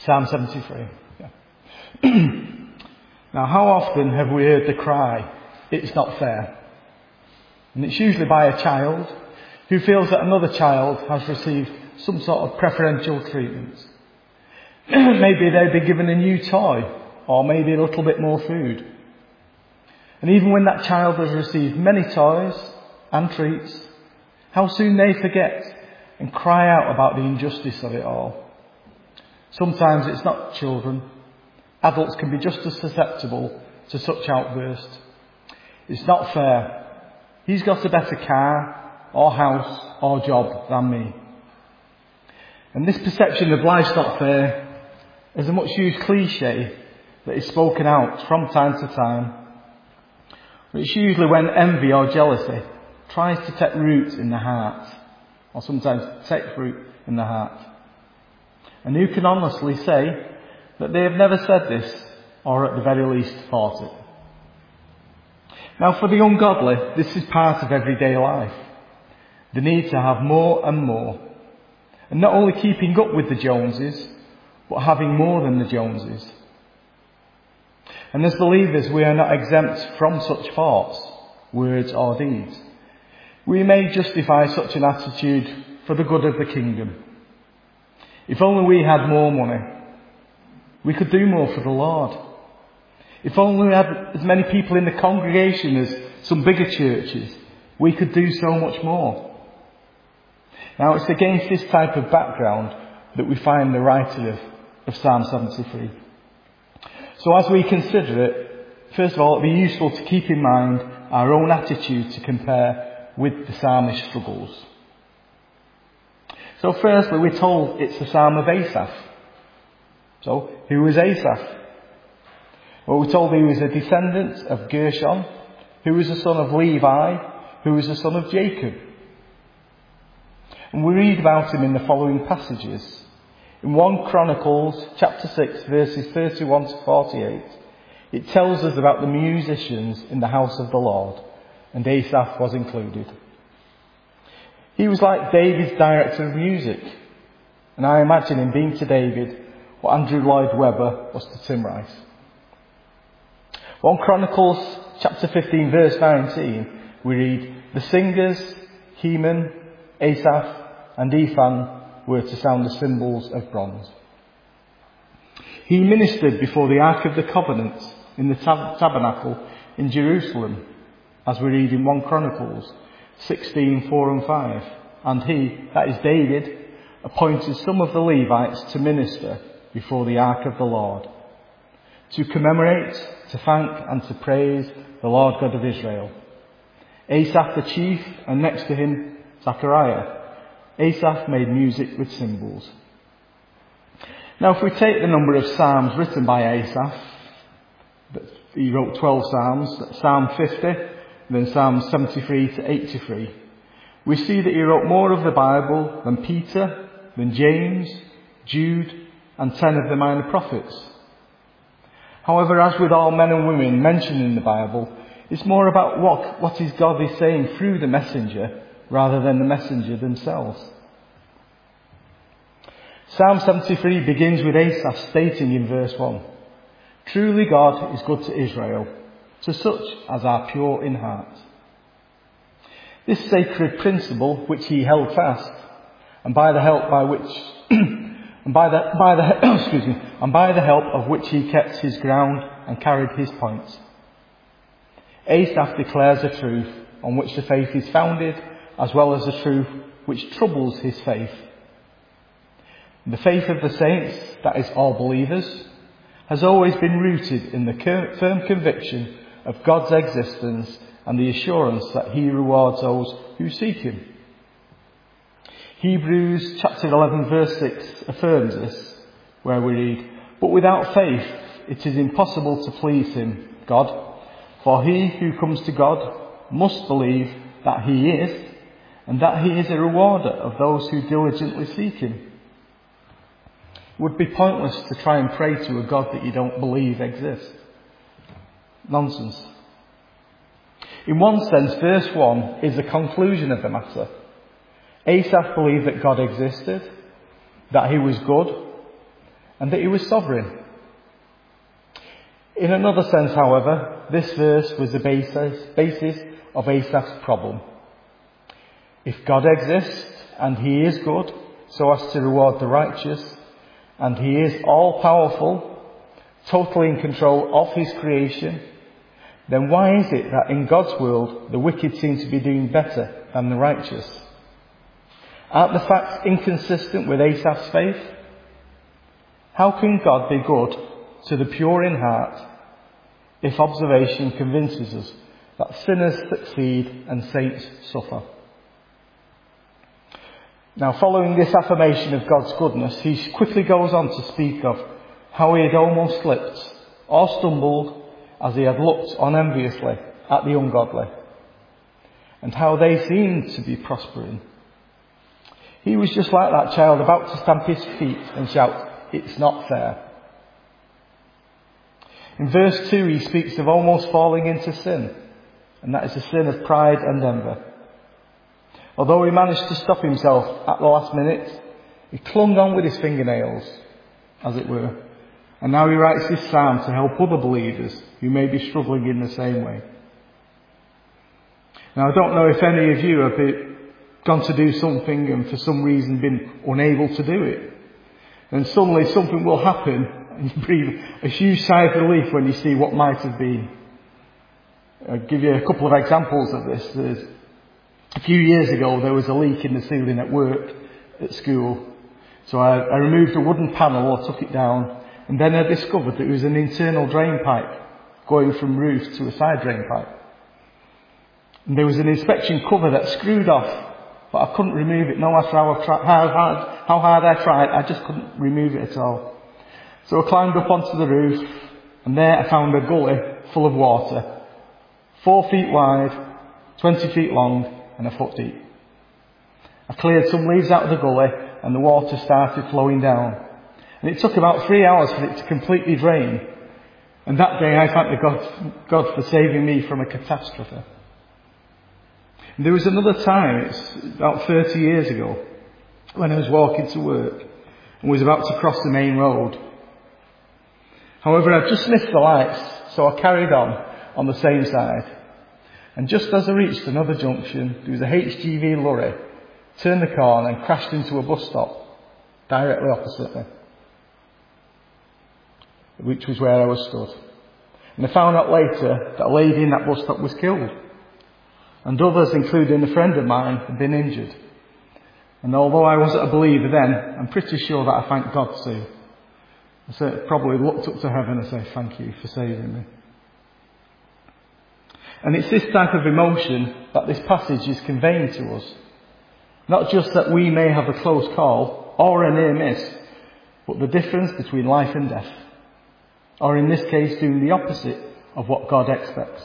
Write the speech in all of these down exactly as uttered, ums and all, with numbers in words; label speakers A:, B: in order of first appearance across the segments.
A: Psalm seventy-three. Yeah. Now, how often have we heard the cry, "It's not fair"? And it's usually by a child who feels that another child has received some sort of preferential treatment. Maybe they've been given a new toy, or maybe a little bit more food. And even when that child has received many toys and treats, how soon they forget and cry out about the injustice of it all. Sometimes it's not children. Adults can be just as susceptible to such outbursts. It's not fair. He's got a better car or house or job than me. And this perception of life's not fair is a much used cliche that is spoken out from time to time. It's usually when envy or jealousy tries to take root in the heart, or sometimes take root in the heart. And who can honestly say that they have never said this, or at the very least thought it? Now, for the ungodly, this is part of everyday life. The need to have more and more. And not only keeping up with the Joneses, but having more than the Joneses. And as believers, we are not exempt from such thoughts, words or deeds. We may justify such an attitude for the good of the kingdom. If only we had more money, we could do more for the Lord. If only we had as many people in the congregation as some bigger churches, we could do so much more. Now, it's against this type of background that we find the writer of, of Psalm seventy-three. So as we consider it, first of all, it'd be useful to keep in mind our own attitude to compare with the psalmist's struggles. So firstly, we're told it's the Psalm of Asaph. So, who was Asaph? Well, we're told he was a descendant of Gershon, who was the son of Levi, who was the son of Jacob. And we read about him in the following passages. In First Chronicles chapter six, verses thirty-one to forty-eight, it tells us about the musicians in the house of the Lord, and Asaph was included. He was like David's director of music, and I imagine him being to David what Andrew Lloyd Webber was to Tim Rice. First Chronicles chapter fifteen, verse nineteen, we read, "The singers, Heman, Asaph, and Ethan were to sound the cymbals of bronze." He ministered before the Ark of the Covenant in the tab- tabernacle in Jerusalem, as we read in First Chronicles sixteen, four and five. And he, that is David, appointed some of the Levites to minister before the Ark of the Lord, to commemorate, to thank and to praise the Lord God of Israel. Asaph the chief, and next to him Zechariah. Asaph made music with cymbals. Now, if we take the number of psalms written by Asaph, he wrote twelve psalms, that's Psalm fifty, then Psalms seventy-three to eighty-three. We see that he wrote more of the Bible than Peter, than James, Jude, and ten of the minor prophets. However, as with all men and women mentioned in the Bible, it's more about what, what is God is saying through the messenger rather than the messenger themselves. Psalm seventy-three begins with Asaph stating in verse one, "Truly God is good to Israel, to such as are pure in heart." This sacred principle which he held fast, and by the help by which and by the by the excuse me, and by the help of which he kept his ground and carried his points. Asaph declares a truth on which the faith is founded, as well as a truth which troubles his faith. The faith of the saints, that is all believers, has always been rooted in the firm conviction of God's existence and the assurance that he rewards those who seek him. Hebrews chapter eleven verse six affirms this, where we read, "But without faith it is impossible to please him, God, for he who comes to God must believe that he is, and that he is a rewarder of those who diligently seek him." It would be pointless to try and pray to a God that you don't believe exists. Nonsense. In one sense, verse one is the conclusion of the matter. Asaph believed that God existed, that he was good, and that he was sovereign. In another sense, however, this verse was the basis, basis of Asaph's problem. If God exists, and he is good, so as to reward the righteous, and he is all-powerful, totally in control of his creation, then why is it that in God's world the wicked seem to be doing better than the righteous? Aren't the facts inconsistent with Asaph's faith? How can God be good to the pure in heart if observation convinces us that sinners succeed and saints suffer? Now, following this affirmation of God's goodness, he quickly goes on to speak of how he had almost slipped or stumbled as he had looked on enviously at the ungodly, and how they seemed to be prospering. He was just like that child about to stamp his feet and shout, "It's not fair." In verse two, he speaks of almost falling into sin, and that is the sin of pride and envy. Although he managed to stop himself at the last minute, he clung on with his fingernails, as it were. And now he writes this psalm to help other believers who may be struggling in the same way. Now, I don't know if any of you have been, gone to do something and for some reason been unable to do it. And suddenly something will happen and you breathe a huge sigh of relief when you see what might have been. I'll give you a couple of examples of this. There's, a few years ago there was a leak in the ceiling at work, at school. So I, I removed a wooden panel, I took it down, and then I discovered that it was an internal drain pipe going from roof to a side drain pipe. And there was an inspection cover that screwed off, but I couldn't remove it no matter how, I tried, how, hard, how hard I tried, I just couldn't remove it at all. So I climbed up onto the roof, and there I found a gully full of water, four feet wide, twenty feet long, and a foot deep. I cleared some leaves out of the gully, and the water started flowing down. And it took about three hours for it to completely drain. And that day I thanked God, God for saving me from a catastrophe. And there was another time, it's about thirty years ago, when I was walking to work and was about to cross the main road. However, I'd just missed the lights, so I carried on on the same side. And just as I reached another junction, there was a H G V lorry, turned the corner and crashed into a bus stop directly opposite me, which was where I was stood. And I found out later that a lady in that bus stop was killed, and others, including a friend of mine, had been injured. And although I wasn't a believer then, I'm pretty sure that I thanked God too. I so probably looked up to heaven and said, "Thank you for saving me." And it's this type of emotion that this passage is conveying to us. Not just that we may have a close call or a near miss, but the difference between life and death. Or in this case, doing the opposite of what God expects.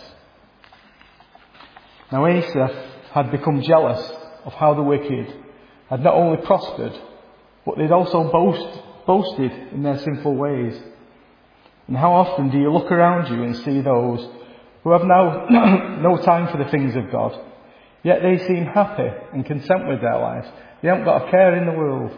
A: Now, Asaph had become jealous of how the wicked had not only prospered, but they'd also boast, boasted in their sinful ways. And how often do you look around you and see those who have now no time for the things of God, yet they seem happy and content with their lives? They haven't got a care in the world.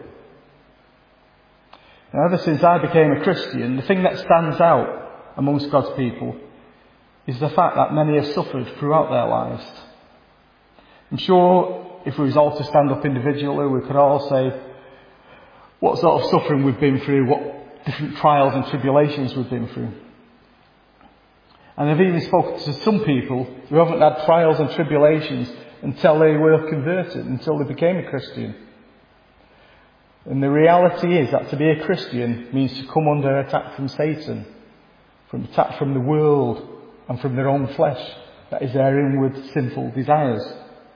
A: Now, ever since I became a Christian, the thing that stands out amongst God's people is the fact that many have suffered throughout their lives. I'm sure if we was all to stand up individually, we could all say what sort of suffering we've been through, what different trials and tribulations we've been through. And I've even spoken to some people who haven't had trials and tribulations until they were converted, until they became a Christian. And the reality is that to be a Christian means to come under attack from Satan, from attack from the world and from their own flesh that is their inward sinful desires.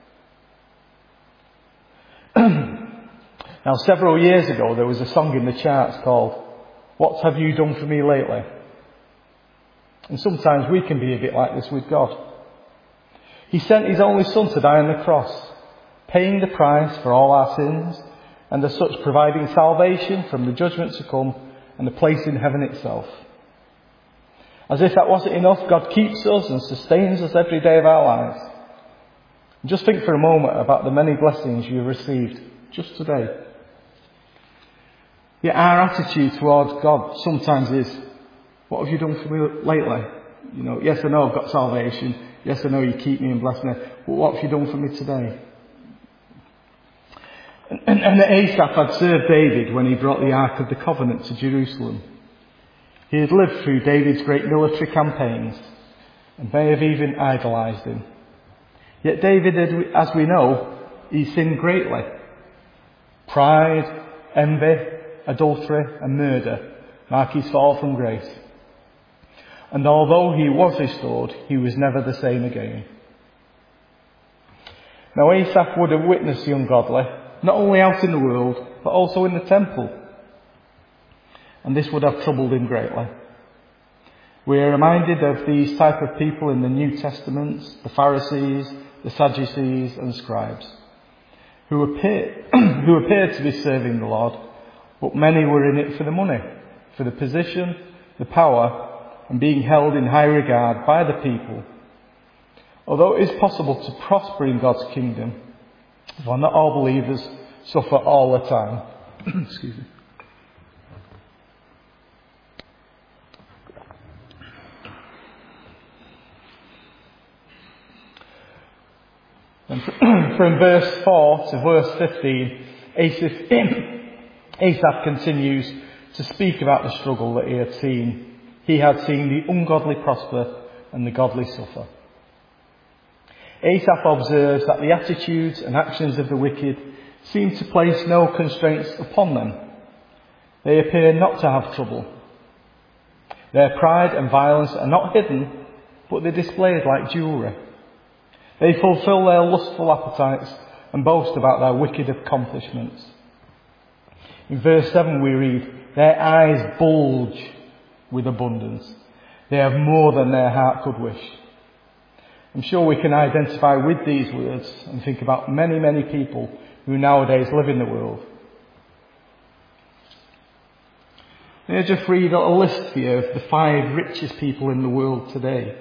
A: Now, several years ago there was a song in the charts called "What Have You Done For Me Lately?" And sometimes we can be a bit like this with God. He sent his only Son to die on the cross, paying the price for all our sins, and as such providing salvation from the judgment to come and a place in heaven itself. As if that wasn't enough, God keeps us and sustains us every day of our lives. And just think for a moment about the many blessings you have received just today. Yet our attitude towards God sometimes is, what have you done for me lately? You know, yes, I know I've got salvation. Yes, I know you keep me and bless me. But what have you done for me today? And, and, and Asaph had served David when he brought the Ark of the Covenant to Jerusalem. He had lived through David's great military campaigns and may have even idolised him. Yet David, as we know, he sinned greatly. Pride, envy, adultery and murder mark his fall from grace. And although he was restored, he was never the same again. Now Asaph would have witnessed the ungodly, not only out in the world, but also in the temple. And this would have troubled him greatly. We are reminded of these type of people in the New Testament, the Pharisees, the Sadducees and scribes, who appear, who appeared to be serving the Lord, but many were in it for the money, for the position, the power, and being held in high regard by the people. Although it is possible to prosper in God's kingdom, while not all believers suffer all the time. Excuse me. And from verse four to verse fifteen, Asaph, Asaph continues to speak about the struggle that he had seen. He had seen the ungodly prosper and the godly suffer. Asaph observes that the attitudes and actions of the wicked seem to place no constraints upon them. They appear not to have trouble. Their pride and violence are not hidden, but they're displayed like jewellery. They fulfil their lustful appetites and boast about their wicked accomplishments. In verse seven we read, their eyes bulge with abundance. They have more than their heart could wish. I'm sure we can identify with these words and think about many, many people who nowadays live in the world. Let me just read a list for you of the five richest people in the world today.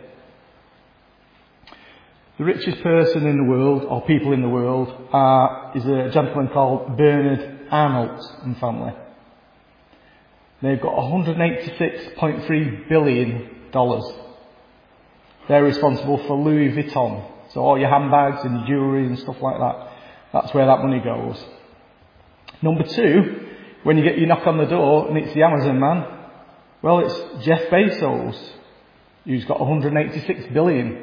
A: The richest person in the world, or people in the world, are, is a gentleman called Bernard Arnault and family. They've got one hundred eighty-six point three billion dollars. They're responsible for Louis Vuitton. So all your handbags and your jewellery and stuff like that, that's where that money goes. Number two, when you get your knock on the door and it's the Amazon man, well, it's Jeff Bezos, who's got one hundred eighty-six billion.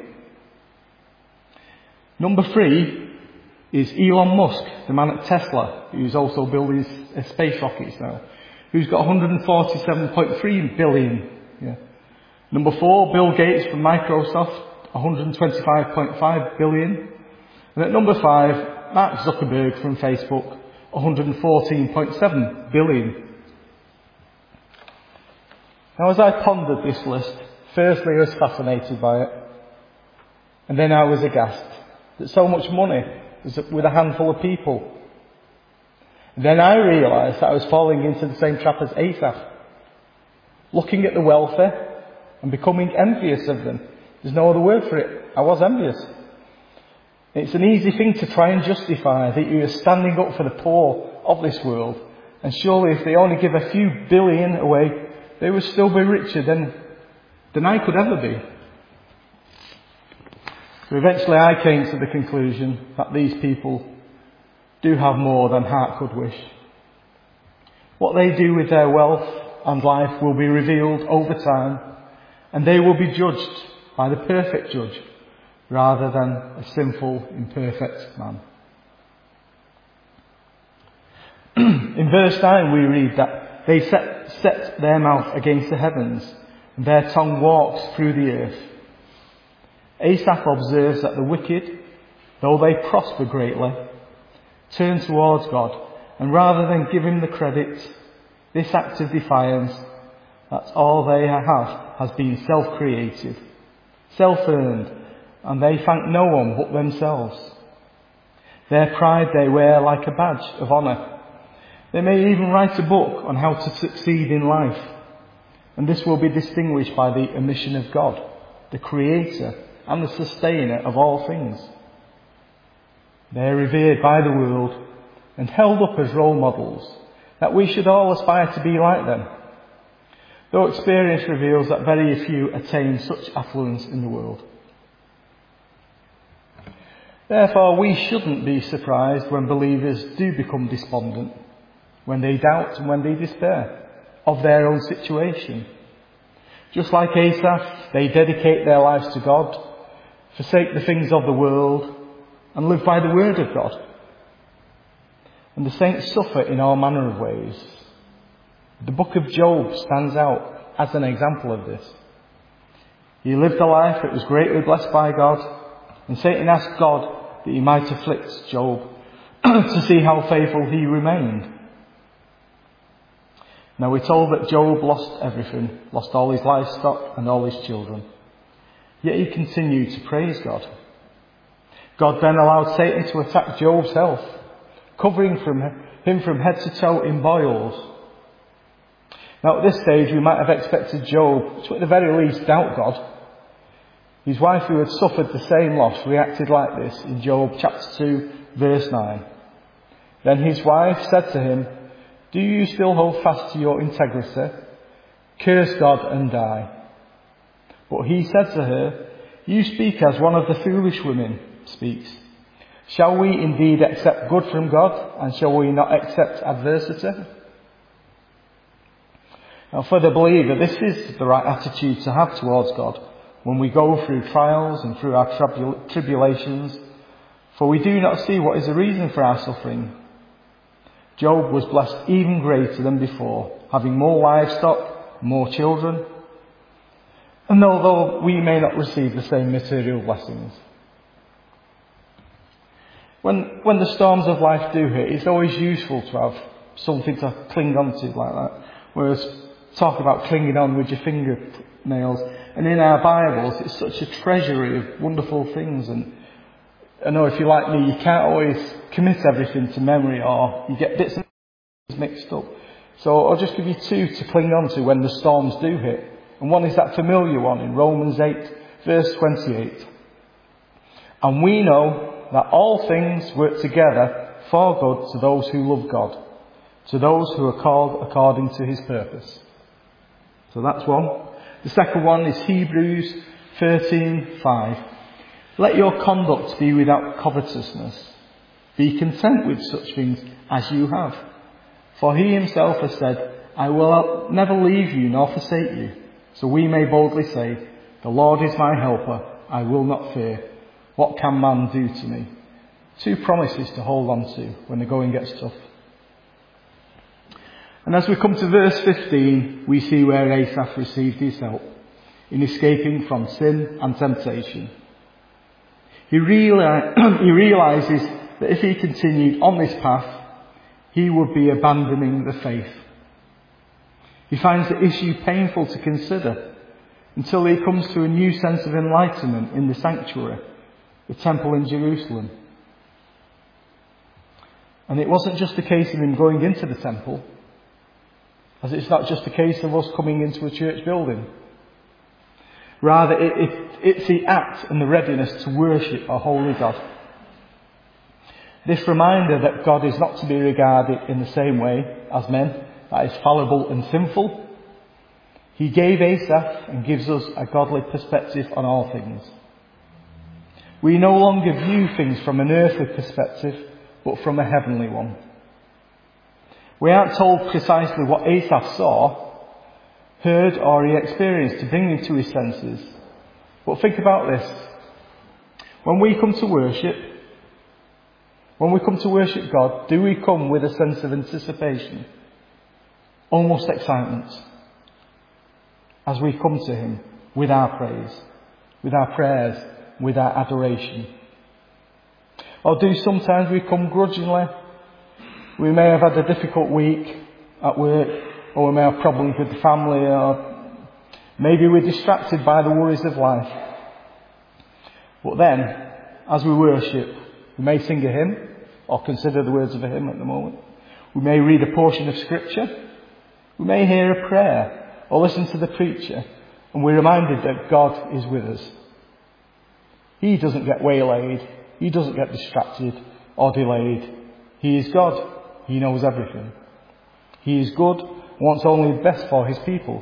A: Number three is Elon Musk, the man at Tesla, who's also building his space rockets now, who's got one hundred forty-seven point three billion. Yeah. Number four, Bill Gates from Microsoft, one hundred twenty-five point five billion. And at number five, Mark Zuckerberg from Facebook, one hundred fourteen point seven billion. Now, as I pondered this list, firstly I was fascinated by it, and then I was aghast that so much money was with a handful of people. And then I realised that I was falling into the same trap as Asaph, looking at the wealthy and becoming envious of them. There's no other word for it. I was envious. It's an easy thing to try and justify that you are standing up for the poor of this world, and surely if they only give a few billion away, they would still be richer than, than I could ever be. So eventually I came to the conclusion that these people do have more than heart could wish. What they do with their wealth and life will be revealed over time, and they will be judged by the perfect judge rather than a sinful, imperfect man. In verse nine we read that they set, set their mouth against the heavens, and their tongue walks through the earth. Asaph observes that the wicked, though they prosper greatly, turn towards God, and rather than give him the credit, this act of defiance, that's all they have, has been self-created, self-earned, and they thank no one but themselves. Their pride they wear like a badge of honour. They may even write a book on how to succeed in life, and this will be distinguished by the omission of God, the Creator and the Sustainer of all things. They are revered by the world and held up as role models, that we should all aspire to be like them, though experience reveals that very few attain such affluence in the world. Therefore, we shouldn't be surprised when believers do become despondent, when they doubt and when they despair of their own situation. Just like Asaph, they dedicate their lives to God, forsake the things of the world, and live by the word of God. And the saints suffer in all manner of ways. The book of Job stands out as an example of this. He lived a life that was greatly blessed by God, and Satan asked God that he might afflict Job to see how faithful he remained. Now we're told that Job lost everything, lost all his livestock and all his children. Yet he continued to praise God. God then allowed Satan to attack Job's health, covering from him from head to toe in boils. Now at this stage we might have expected Job to at the very least doubt God. His wife, who had suffered the same loss, reacted like this in Job chapter two verse nine. Then his wife said to him, "Do you still hold fast to your integrity? Curse God and die." But he said to her, "You speak as one of the foolish women speaks. Shall we indeed accept good from God, and shall we not accept adversity?" Now for the believer, this is the right attitude to have towards God when we go through trials and through our tribul- tribulations, for we do not see what is the reason for our suffering. Job was blessed even greater than before, having more livestock, more children, and although we may not receive the same material blessings. When, when the storms of life do hit, it's always useful to have something to cling on to like that. Whereas talk about clinging on with your fingernails. And in our Bibles, it's such a treasury of wonderful things. And I know if you're like me, you can't always commit everything to memory, or you get bits and pieces mixed up. So I'll just give you two to cling on to when the storms do hit. And one is that familiar one in Romans eight, verse twenty-eight. "And we know that all things work together for good to those who love God, to those who are called according to his purpose." So that's one. The second one is Hebrews thirteen five. "Let your conduct be without covetousness. Be content with such things as you have. For he himself has said, I will never leave you nor forsake you. So we may boldly say, the Lord is my helper. I will not fear. What can man do to me?" Two promises to hold on to when the going gets tough. And as we come to verse fifteen, we see where Asaph received his help in escaping from sin and temptation. He, reali- he realises that if he continued on this path, he would be abandoning the faith. He finds the issue painful to consider until he comes to a new sense of enlightenment in the sanctuary, the temple in Jerusalem. And it wasn't just a case of him going into the temple, as it's not just a case of us coming into a church building. Rather, it, it, it's the act and the readiness to worship our holy God. This reminder that God is not to be regarded in the same way as men, that is fallible and sinful. He gave Asaph and gives us a godly perspective on all things. We no longer view things from an earthly perspective, but from a heavenly one. We aren't told precisely what Asaph saw, heard, or he experienced to bring him to his senses. But think about this. When we come to worship, when we come to worship God, do we come with a sense of anticipation? Almost excitement. As we come to him with our praise, with our prayers, with our adoration. Or do sometimes we come grudgingly? We may have had a difficult week at work, or we may have problems with the family, or maybe we're distracted by the worries of life. But then, as we worship, we may sing a hymn, or consider the words of a hymn at the moment. We may read a portion of scripture. We may hear a prayer, or listen to the preacher, and we're reminded that God is with us. He doesn't get waylaid. He doesn't get distracted or delayed. He is God. He knows everything. He is good and wants only the best for his people.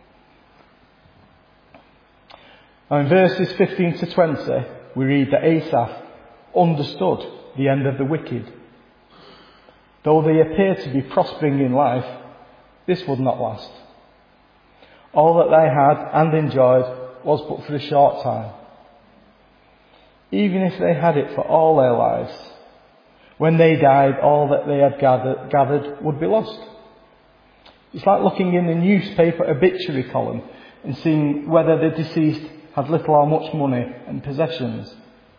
A: Now in verses fifteen to twenty, we read that Asaph understood the end of the wicked. Though they appear to be prospering in life, this would not last. All that they had and enjoyed was but for a short time. Even if they had it for all their lives, when they died, all that they had gathered, gathered would be lost. It's like looking in the newspaper obituary column and seeing whether the deceased had little or much money and possessions.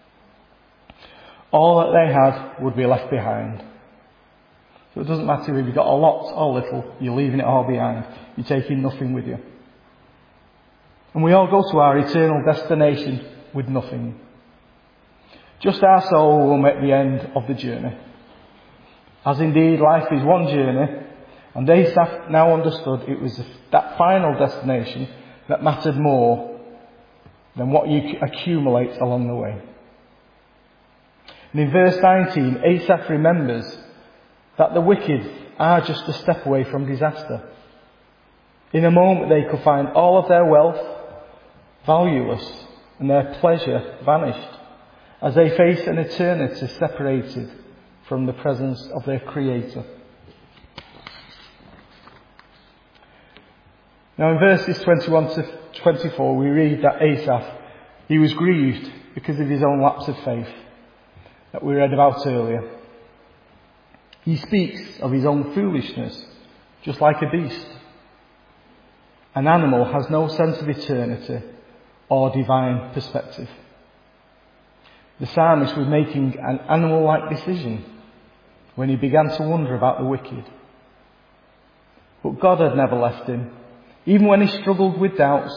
A: All that they had would be left behind. So it doesn't matter if you've got a lot or little, you're leaving it all behind. You're taking nothing with you. And we all go to our eternal destination with nothing. Just our soul will make the end of the journey. As indeed life is one journey, and Asaph now understood it was that final destination that mattered more than what you accumulate along the way. And in verse nineteen, Asaph remembers that the wicked are just a step away from disaster. In a moment they could find all of their wealth valueless and their pleasure vanished as they face an eternity separated from the presence of their Creator. Now in verses twenty-one to twenty-four we read that Asaph, he was grieved because of his own lapse of faith that we read about earlier. He speaks of his own foolishness, just like a beast. An animal has no sense of eternity or divine perspective. The psalmist was making an animal-like decision when he began to wonder about the wicked. But God had never left him, even when he struggled with doubts.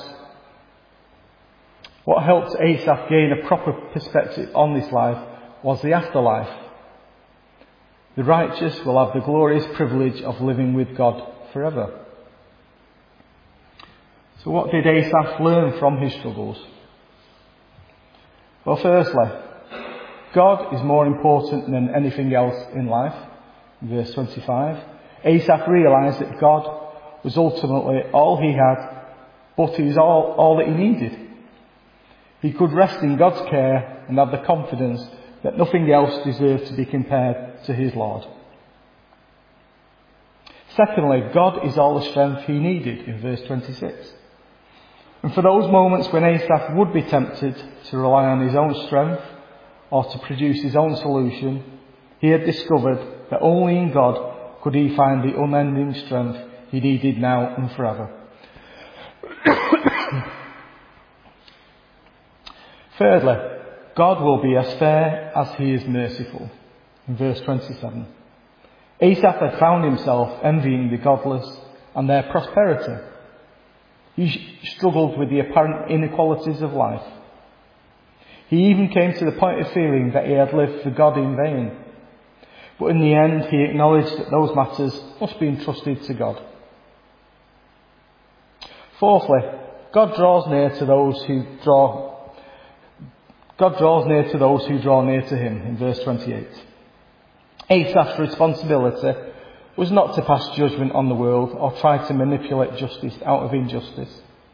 A: What helped Asaph gain a proper perspective on this life was the afterlife. The righteous will have the glorious privilege of living with God forever. So what did Asaph learn from his struggles? Well, firstly, God is more important than anything else in life. In verse twenty-five, Asaph realised that God was ultimately all he had, but he was all, all that he needed. He could rest in God's care and have the confidence that nothing else deserved to be compared to his Lord. Secondly, God is all the strength he needed in verse twenty-six. And for those moments when Asaph would be tempted to rely on his own strength or to produce his own solution, he had discovered that only in God could he find the unending strength he needed now and forever. Thirdly, God will be as fair as he is merciful. In verse twenty-seven, Asaph had found himself envying the godless and their prosperity. He struggled with the apparent inequalities of life. He even came to the point of feeling that he had lived for God in vain. But in the end, he acknowledged that those matters must be entrusted to God. Fourthly, God draws near to those who draw God draws near to those who draw near to him, in verse twenty-eight. Asaph's responsibility was not to pass judgment on the world or try to manipulate justice out of injustice.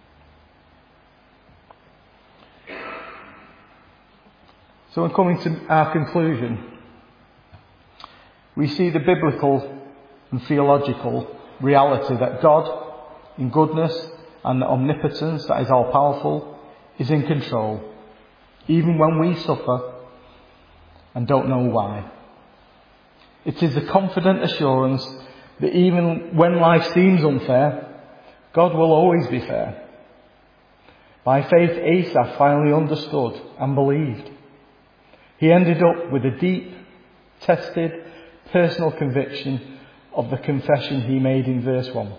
A: So in coming to our conclusion, we see the biblical and theological reality that God, in goodness and omnipotence that is all-powerful, is in control, even when we suffer and don't know why. It is a confident assurance that even when life seems unfair, God will always be fair. By faith, Asaph finally understood and believed. He ended up with a deep, tested, personal conviction of the confession he made in verse one.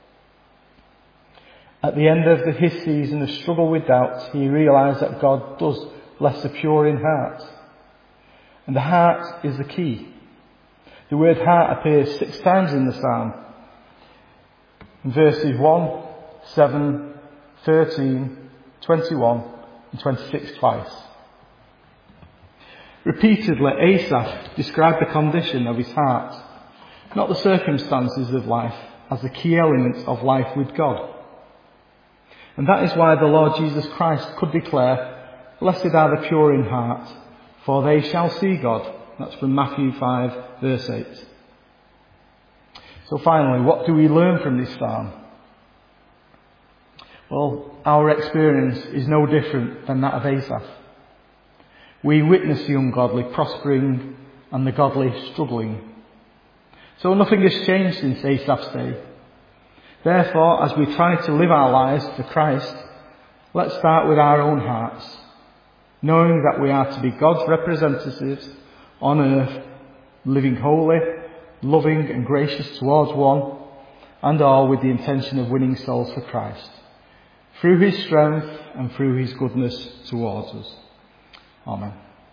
A: At the end of the, his season of struggle with doubts, he realised that God does bless the pure in heart. And the heart is the key. The word heart appears six times in the psalm. In verses one, seven, thirteen, twenty-one and twenty-six twice. Repeatedly, Asaph described the condition of his heart not the circumstances of life, as the key elements of life with God. And that is why the Lord Jesus Christ could declare, "Blessed are the pure in heart, for they shall see God." That's from Matthew five, verse eight. So finally, what do we learn from this psalm? Well, our experience is no different than that of Asaph. We witness the ungodly prospering and the godly struggling. So nothing has changed since Asaph's day. Therefore, as we try to live our lives for Christ, let's start with our own hearts, knowing that we are to be God's representatives on earth, living holy, loving and gracious towards one and all, with the intention of winning souls for Christ, through his strength and through his goodness towards us. Amen.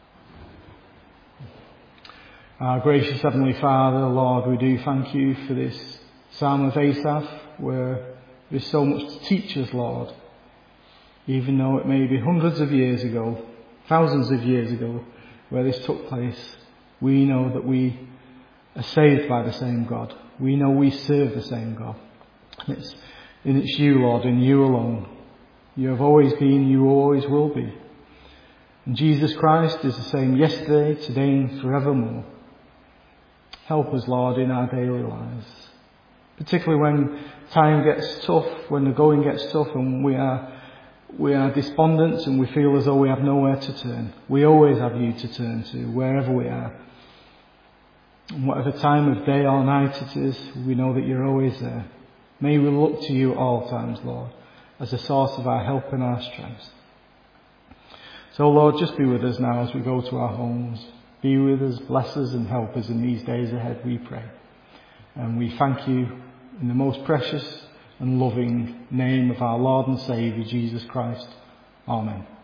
A: Our gracious Heavenly Father, Lord, we do thank you for this Psalm of Asaph, where there is so much to teach us, Lord. Even though it may be hundreds of years ago, thousands of years ago, where this took place, we know that we are saved by the same God. We know we serve the same God. And it's, and it's you, Lord, and you alone. You have always been, you always will be. And Jesus Christ is the same yesterday, today and forevermore. Help us, Lord, in our daily lives. Particularly when time gets tough, when the going gets tough and we are we are despondent and we feel as though we have nowhere to turn. We always have you to turn to, wherever we are. And whatever time of day or night it is, we know that you're always there. May we look to you all times, Lord, as a source of our help and our strength. So, Lord, just be with us now as we go to our homes. Be with us, bless us and help us in these days ahead, we pray. And we thank you in the most precious and loving name of our Lord and Saviour, Jesus Christ. Amen.